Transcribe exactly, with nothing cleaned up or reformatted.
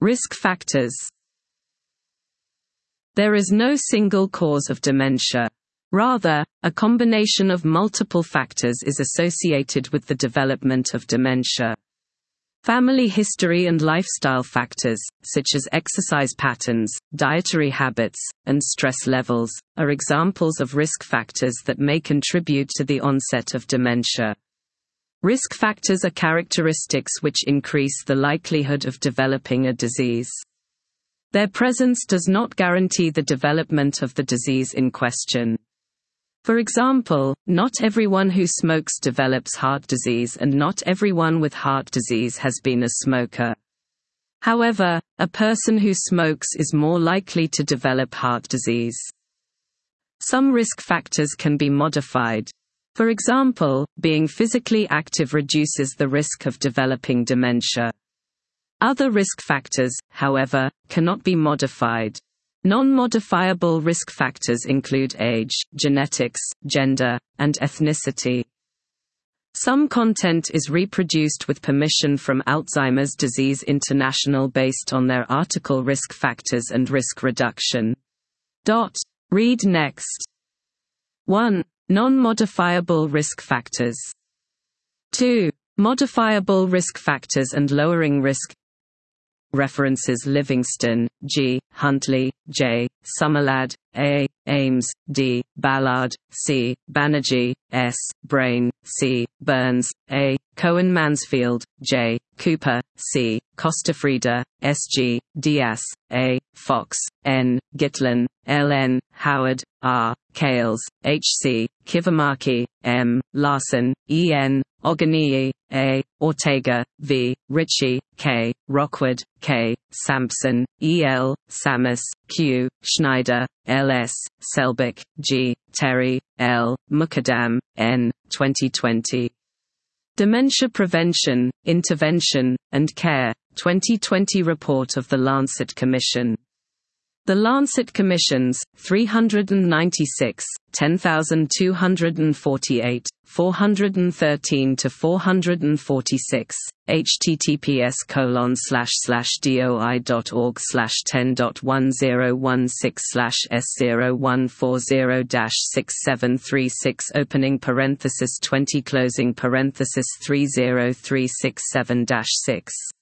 Risk factors. There is no single cause of dementia. Rather, a combination of multiple factors is associated with the development of dementia. Family history and lifestyle factors, such as exercise patterns, dietary habits, and stress levels, are examples of risk factors that may contribute to the onset of dementia. Risk factors are characteristics which increase the likelihood of developing a disease. Their presence does not guarantee the development of the disease in question. For example, not everyone who smokes develops heart disease, and not everyone with heart disease has been a smoker. However, a person who smokes is more likely to develop heart disease. Some risk factors can be modified. For example, being physically active reduces the risk of developing dementia. Other risk factors, however, cannot be modified. Non-modifiable risk factors include age, genetics, gender, and ethnicity. Some content is reproduced with permission from Alzheimer's Disease International based on their article Risk Factors and Risk Reduction. Read next. one. Non-modifiable risk factors. two. Modifiable risk factors and lowering risk. References: Livingston, G., Huntley, J., Summerlad, A., Ames, D., Ballard, C., Banerjee, S., Brain, C., Burns, A., Cohen Mansfield, J., Cooper, C., Costafrida, S G, Diaz, A., Fox, N., Gitlin, L N, Howard, R., Kales, H C, Kivamaki, M., Larson, E N, Oganiyi, A., Ortega, V., Ritchie, K., Rockwood, K., Sampson, E L, Samus, Q., Schneider, L S, Selbick, G., Terry, L., Mukadam, N., twenty twenty. Dementia Prevention, Intervention, and Care, twenty twenty report of the Lancet Commission. The Lancet Commissions, three hundred ninety-six, ten thousand two hundred forty-eight, four hundred thirteen to four hundred forty-six, https colon slash slash doi dot org slash ten dot one zero one six slash s zero one four zero dash six seven three six opening parenthesis twenty closing parenthesis three zero three six seven dash six.